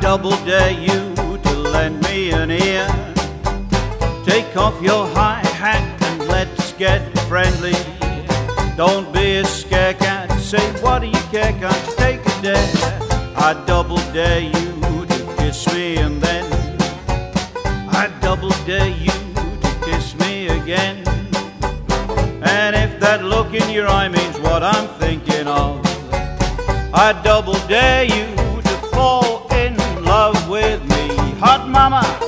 double dare you to lend me an ear. Take off your high hat and let's get friendly. Don't be a scarecat, say what do you care, can't you take a dare? I double dare you to kiss me and then I double dare you to kiss me again. And if that look in your eye means what I'm thinking of, I double dare you to fall in love with me. Hot mama.